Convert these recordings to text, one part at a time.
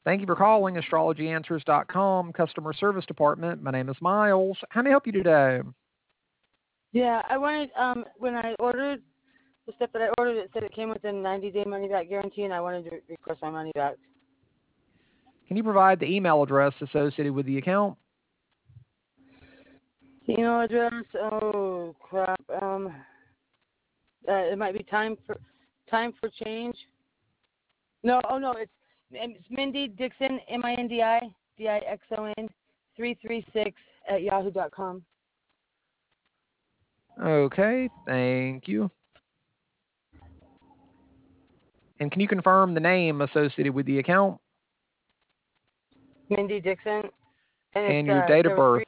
Thank you for calling astrologyanswers.com customer service department. My name is Miles. How may I help you today? Yeah, I wanted, when I ordered the stuff that I ordered, it said it came with a 90-day money-back guarantee, and I wanted to request my money back. Can you provide the email address associated with the account? The email address, oh, crap. It might be time for change. No, it's Mindy Dixon, MINDI, DIXON, 336 at yahoo.com. Okay, thank you. And can you confirm the name associated with the account? Mindy Dixon. And your date of birth?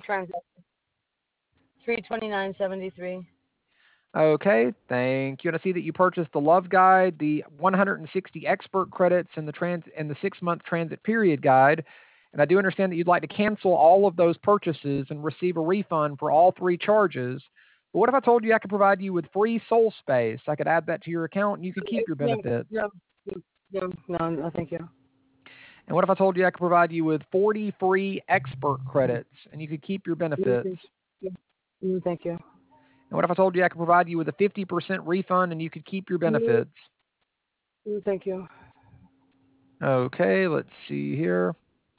3/29/73. Okay, thank you. And I see that you purchased the Love Guide, the 160 expert credits, and the 6-month transit period guide. And I do understand that you'd like to cancel all of those purchases and receive a refund for all 3 charges. But what if I told you I could provide you with free soul space? I could add that to your account and you could keep your benefits. No, thank you. And what if I told you I could provide you with 40 free expert credits and you could keep your benefits? Thank you. And what if I told you I could provide you with a 50% refund and you could keep your benefits? Thank you. Okay, let's see here.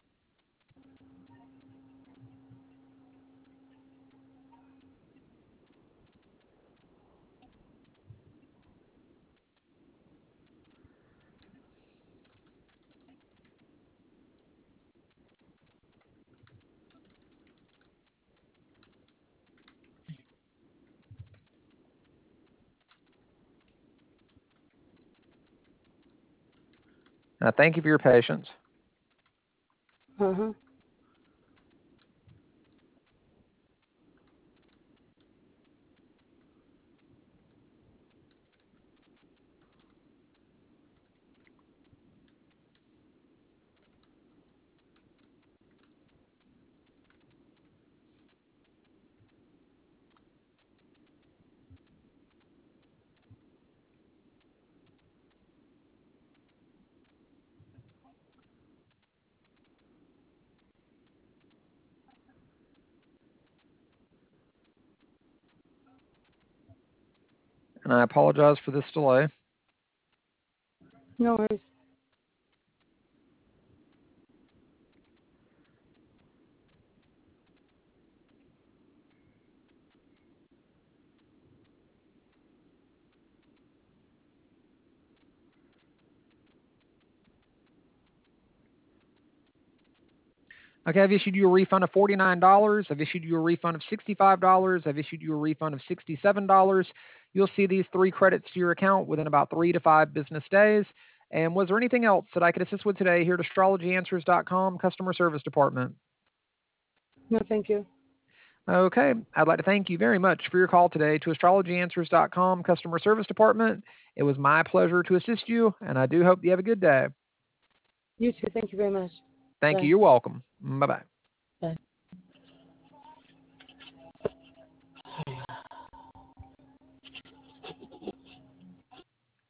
Thank you for your patience. Uh-huh. And I apologize for this delay. No worries. Okay, I've issued you a refund of $49. I've issued you a refund of $65. I've issued you a refund of $67. You'll see these 3 credits to your account within about 3 to 5 business days. And was there anything else that I could assist with today here at astrologyanswers.com customer service department? No, thank you. Okay, I'd like to thank you very much for your call today to astrologyanswers.com customer service department. It was my pleasure to assist you, and I do hope you have a good day. You too. Thank you very much. Thank Bye. you. You're welcome. Bye-bye.